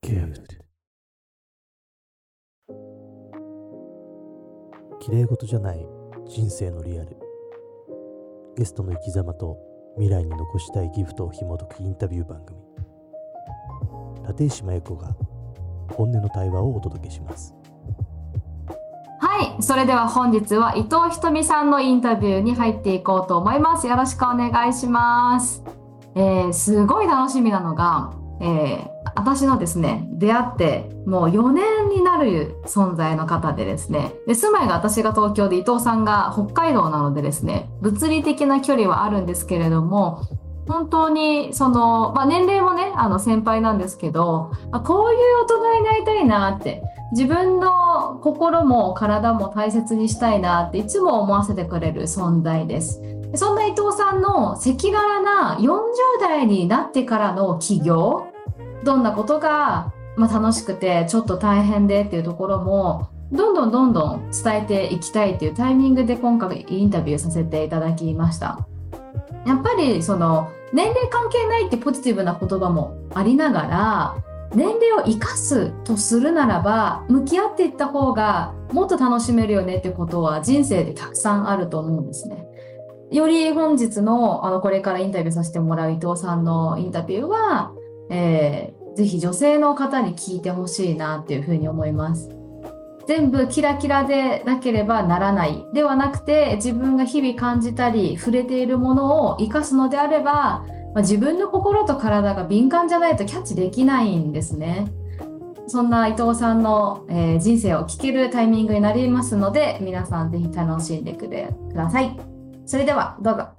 gift 綺麗事じゃない人生のリアル。ゲストの生き様と未来に残したいギフトを紐解くインタビュー番組。立石麻由子が本音の対話をお届けします。 はい、それでは本日は伊藤ひとみさんのインタビューに入っていこうと思います。よろしくお願いします。すごい楽しみなのが、私のですね、出会ってもう4年になる存在の方でですね、で住まいが私が東京で伊藤さんが北海道なのでですね、物理的な距離はあるんですけれども、本当に年齢もね先輩なんですけど、こういう大人になりたいなって、自分の心も体も大切にしたいなっていつも思わせてくれる存在です。そんな伊藤さんの赤裸々な40代になってからの起業、どんなことが、楽しくてちょっと大変でっていうところもどんどん伝えていきたいっていうタイミングで今回インタビューさせていただきました。やっぱり年齢関係ないってポジティブな言葉もありながら、年齢を生かすとするならば向き合っていった方がもっと楽しめるよねってことは人生でたくさんあると思うんですね。より本日のこれからインタビューさせてもらう伊藤さんのインタビューは、ぜひ女性の方に聞いてほしいなっていうふうに思います。全部キラキラでなければならないではなくて、自分が日々感じたり触れているものを生かすのであれば、自分の心と体が敏感じゃないとキャッチできないんですね。そんな伊藤さんの、人生を聞けるタイミングになりますので、皆さんぜひ楽しんでください。それではどうぞ。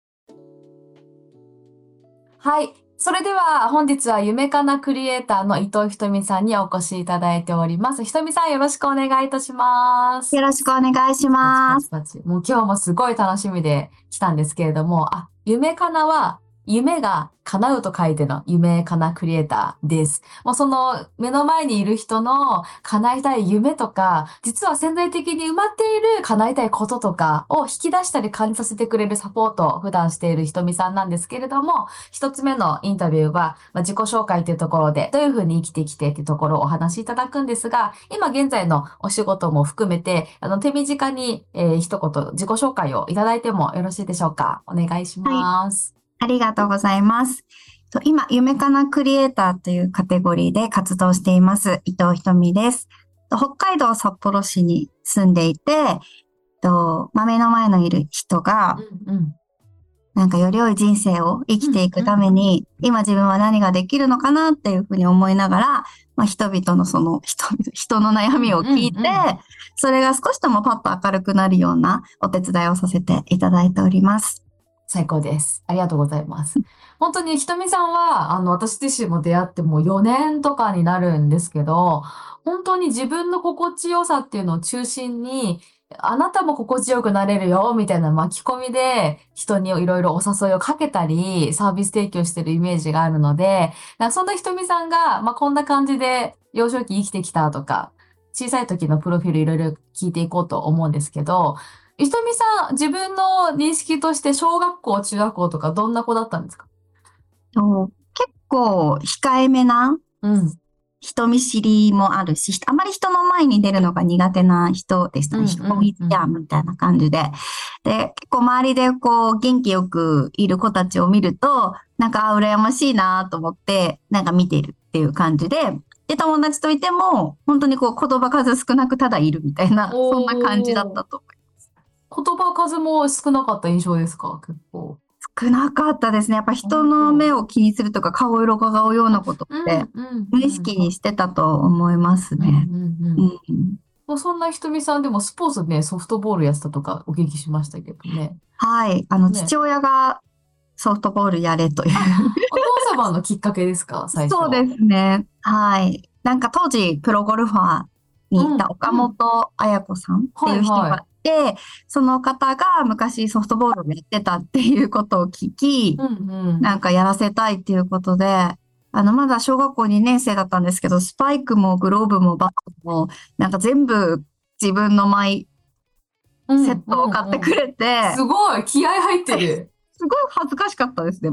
はい、それでは本日は夢かなクリエイターの伊藤ひとみさんにお越しいただいております。ひとみさん、よろしくお願いいたします。 よろしくお願いします。 もう今日もすごい楽しみで来たんですけれども、夢かなは夢が叶うと書いての夢かなクリエイターです。もうその目の前にいる人の叶えたい夢とか、実は潜在的に埋まっている叶えたいこととかを引き出したり感じさせてくれるサポートを普段しているひとみさんなんですけれども、一つ目のインタビューは、自己紹介というところでどういうふうに生きてきてというところをお話しいただくんですが、今現在のお仕事も含めて手短に、一言自己紹介をいただいてもよろしいでしょうか。お願いします。 ありがとうございます。今、夢かなクリエイターというカテゴリーで活動しています、伊藤ひとみです。北海道札幌市に住んでいて、目の前のいる人が、なんかより良い人生を生きていくために、今自分は何ができるのかなっていうふうに思いながら、人々の人の悩みを聞いて、それが少しでもパッと明るくなるようなお手伝いをさせていただいております。 最高です。ありがとうございます。本当にひとみさんは、私自身も出会ってもう4年とかになるんですけど、本当に自分の心地よさっていうのを中心に、あなたも心地よくなれるよ、みたいな巻き込みで人にいろいろお誘いをかけたり、サービス提供してるイメージがあるので、そんなひとみさんが、こんな感じで幼少期生きてきたとか、小さい時のプロフィールいろいろ聞いていこうと思うんですけど、ひとみさん、自分の認識として小学校、中学校とかどんな子だったんですか？ 結構控えめな、人見知りもあるし、あまり人の前に出るのが苦手な人でしたね。引っ込み思案みたいな感じで。で、結構周りで元気よくいる子たちを見ると、なんか羨ましいなと思って、なんか見てるっていう感じで、で、友達といても、本当に言葉数少なくただいるみたいな、そんな感じだったと思います。 言葉数も少なかった印象ですか？結構。 少なかったですね。やっぱ人の目を気にするとか顔色がうようなことって無意識にしてたと思いますね。 そんなひとみさんでもスポーツね、ソフトボールやってたとかお聞きしましたけどね。 はい。父親がソフトボールやれという。 お父様のきっかけですか？最初。 そうですね。はい。なんか当時プロゴルファーにいた岡本綾子さんっていう人がで、その方が昔ソフトボールをやってたっていうことを聞き、なんかやらせたいっていうことで、まだ小学校2年生だったんですけど、スパイクもグローブもバットも、なんか全部自分のマイセットを買ってくれて。 すごい気合入ってる。 すごい恥ずかしかったです、でも。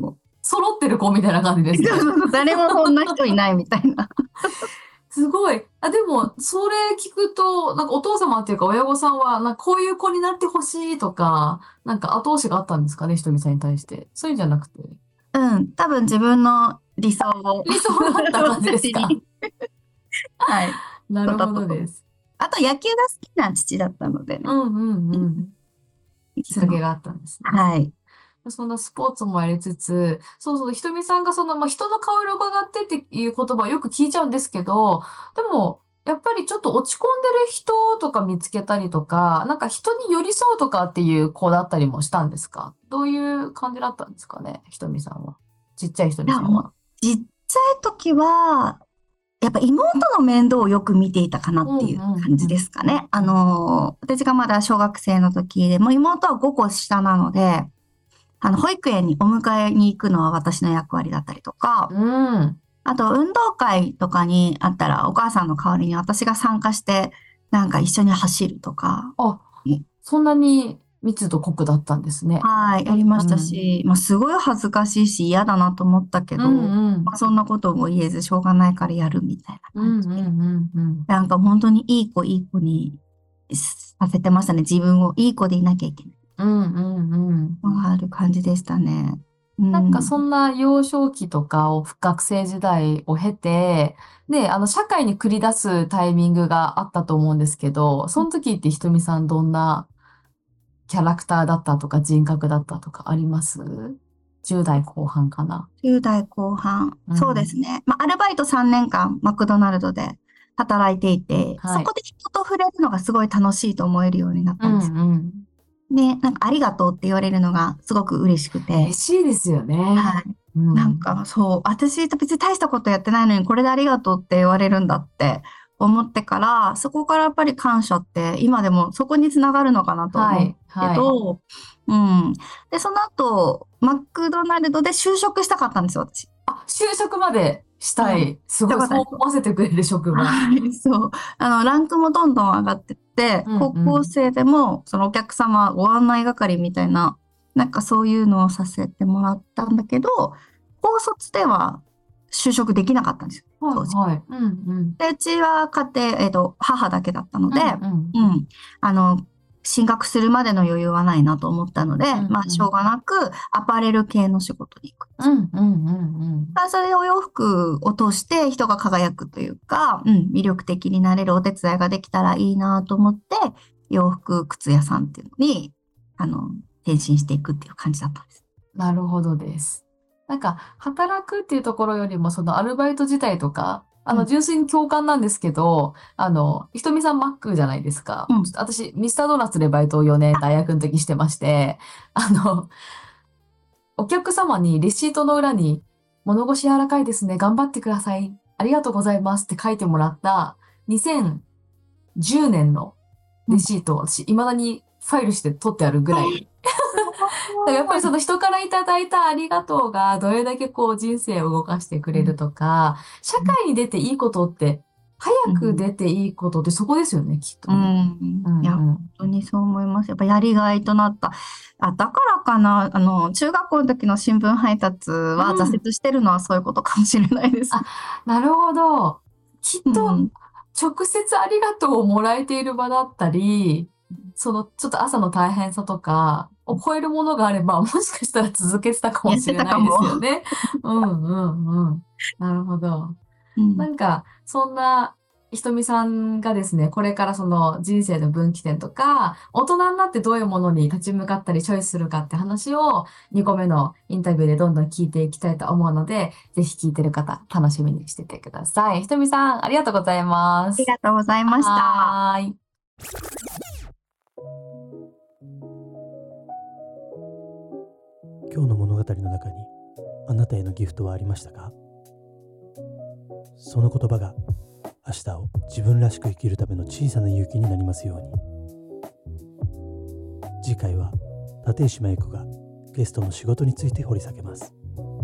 揃ってる子みたいな感じですね。 誰もそんな人いないみたいな。 すごい。あ、でも、それ聞くと、なんかお父様っていうか親御さんは、なんかこういう子になってほしいとか、なんか後押しがあったんですかね、ひとみさんに対して。そういうんじゃなくて。 うん、多分自分の理想を。 理想だった感じですか？ はい。 なるほどです。 あと野球が好きな父だったのでね。 うんうんうん。きっかけがあったんですね。 はい。 そんなスポーツもやりつつ、そうそう、ひとみさんが人の顔色を伺ってっていう言葉をよく聞いちゃうんですけど、でも、やっぱりちょっと落ち込んでる人とか見つけたりとか、なんか人に寄り添うとかっていう子だったりもしたんですか？どういう感じだったんですかね、ひとみさんは。ちっちゃいひとみさんは。 ちっちゃい時は、やっぱ妹の面倒をよく見ていたかなっていう感じですかね。私がまだ小学生の時で、もう妹は5個下なので、保育園にお迎えに行くのは私の役割だったりとか、あと運動会とかにあったらお母さんの代わりに私が参加して、なんか一緒に走るとか。 あ、そんなに密度濃くだったんですね。 はい、やりましたし、すごい恥ずかしいし嫌だなと思ったけど、そんなことも言えずしょうがないからやるみたいな感じで。なんか本当にいい子にさせてましたね。自分をいい子でいなきゃいけない。ある感じでしたね。 なんかそんな幼少期とかを学生時代を経て、で、社会に繰り出すタイミングがあったと思うんですけど、その時ってひとみさんどんなキャラクターだったとか人格だったとかあります？ 10 代後半かな。 10代後半。そうですね。アルバイト3年間マクドナルドで働いていて、そこで人と触れるのがすごい楽しいと思えるようになったんです。で、なんかありがとうって言われるのがすごく嬉しくて。 嬉しいですよね。 はい。なんかそう、私別に大したことやってないのにこれでありがとうって言われるんだって思ってから、そこからやっぱり感謝って今でもそこにつながるのかなと思うけど、で、その後、マクドナルドで就職したかったんですよ、私。 あ、就職までしたい。すごい、そう思わせてくれる職場。 そう。ランクもどんどん上がってって、高校生でも、そのお客様ご案内係みたいな、なんかそういうのをさせてもらったんだけど、高卒では就職できなかったんですよ。当時。で、うちは家庭、母だけだったので、進学するまでの余裕はないなと思ったので、しょうがなくアパレル系の仕事に行く。それでお洋服を通して人が輝くというか、魅力的になれるお手伝いができたらいいなと思って、洋服、靴屋さんっていうのに、転身していくっていう感じだったんです。 なるほどです。なんか、働くっていうところよりも、そのアルバイト自体とか、純粋に共感なんですけど、ひとみさんマックじゃないですか。私、ミスタードーナツでバイトを4年大学の時してまして、お客様にレシートの裏に、物腰柔らかいですね、頑張ってください、ありがとうございますって書いてもらった2010年のレシートを私、未だにファイルして取ってあるぐらい。やっぱりその人からいただいたありがとうがどれだけこう人生を動かしてくれるとか、社会に出ていいことって、早く出ていいことってそこですよね、きっと。 いや、本当にそう思います。やっぱやりがいとなった。だからかな、中学校の時の新聞配達は挫折してるのはそういうことかもしれないです。 なるほど。きっと、直接ありがとうをもらえている場だったり、ちょっと朝の大変さとかを超えるものがあれば、もしかしたら続けてたかもしれないですよね。なるほど。なんか、そんな、ひとみさんがですね、これからその人生の分岐点とか、大人になってどういうものに立ち向かったりチョイスするかって話を2個目のインタビューでどんどん聞いていきたいと思うので、ぜひ聞いてる方、楽しみにしててください。ひとみさん、ありがとうございます。 ありがとうございました。 はい。 今日の物語の中にあなたへのギフトはありましたか？その言葉が明日を自分らしく生きるための小さな勇気になりますように。次回は立石真由子がゲストの仕事について掘り下げます。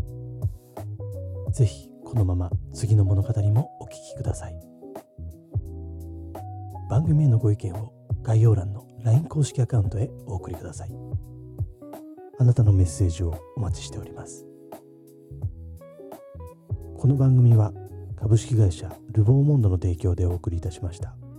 ぜひこのまま次の物語もお聞きください。番組へのご意見を概要欄の LINE 公式アカウントへお送りください。あなたのメッセージをお待ちしております。 この番組は株式会社ルボーモンドの提供でお送りいたしました。